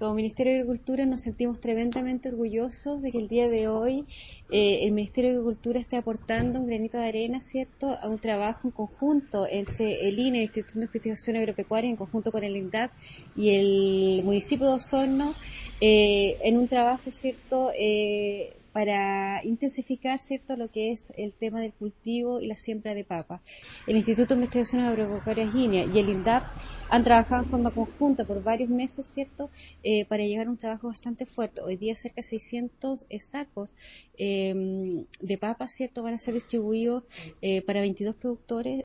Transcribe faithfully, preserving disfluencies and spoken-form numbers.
como Ministerio de Agricultura nos sentimos tremendamente orgullosos de que el día de hoy eh, el Ministerio de Agricultura esté aportando un granito de arena, ¿cierto?, a un trabajo en conjunto entre el I N E, el Instituto de Investigación Agropecuaria, en conjunto con el INDAP y el municipio de Osorno, eh, en un trabajo, ¿cierto?, eh, para intensificar, ¿cierto?, lo que es el tema del cultivo y la siembra de papa. El Instituto de Investigación Agropecuaria I N E y el INDAP han trabajado en forma conjunta por varios meses, ¿cierto?, eh, para llegar a un trabajo bastante fuerte. Hoy día cerca de seiscientos eh, sacos eh, de papas, ¿cierto?, van a ser distribuidos eh, para veintidós productores